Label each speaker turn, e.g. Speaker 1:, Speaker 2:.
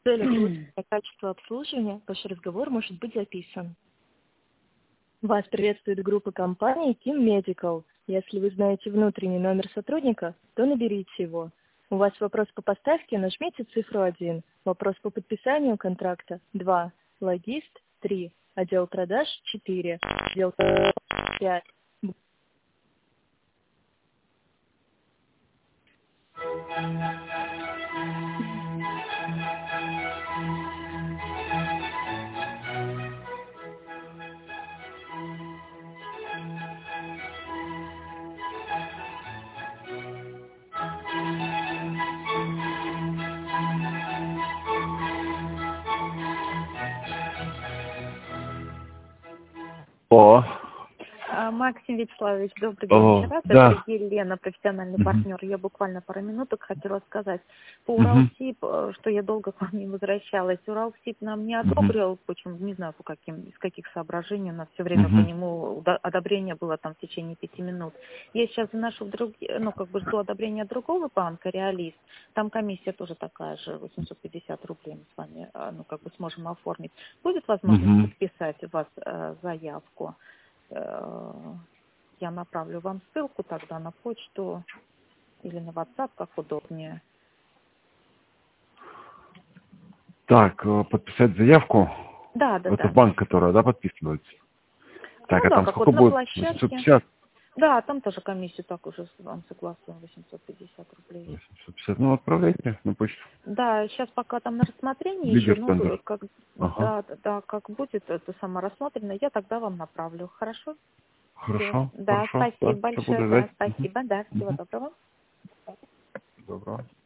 Speaker 1: В целях улучшения качества обслуживания ваш разговор может быть записан. Вас приветствует группа компаний Team Medical. Если вы знаете внутренний номер сотрудника, то наберите его. У вас вопрос по поставке, нажмите цифру 1. Вопрос по подписанию контракта 2. Логист 3. Отдел продаж 4. Отдел 5.
Speaker 2: О,
Speaker 3: Максим Вячеславович, добрый день. Рад,
Speaker 2: да.
Speaker 3: это Елена, профессиональный партнер. Я буквально пару минуток хотела сказать. По Уралсиб, что я долго к вам не возвращалась, Уралсиб нам не одобрил, почему, не знаю, из каких соображений, у нас все время по нему одобрение было там в течение 5 минут. Я сейчас заношу жду одобрения другого банка, Реалист. Там комиссия тоже такая же, 850 рублей мы с вами, сможем оформить. Будет возможность подписать у вас заявку? Я направлю вам ссылку тогда на почту или на WhatsApp, как удобнее.
Speaker 2: Так, подписать заявку?
Speaker 3: Да.
Speaker 2: Это банк, который, подписывается? Так, там сколько будет? 850?
Speaker 3: Да, там тоже комиссию так уже вам согласуем, 850 рублей.
Speaker 2: 850, отправляйте на почту.
Speaker 3: Да, сейчас пока там на рассмотрении
Speaker 2: Лидер
Speaker 3: еще,
Speaker 2: тендер.
Speaker 3: как будет это рассмотрено, я тогда вам направлю. Хорошо?
Speaker 2: Хорошо.
Speaker 3: Да,
Speaker 2: Хорошо,
Speaker 3: спасибо большое.
Speaker 2: буду ждать.
Speaker 3: Спасибо, всего доброго.
Speaker 2: Доброго.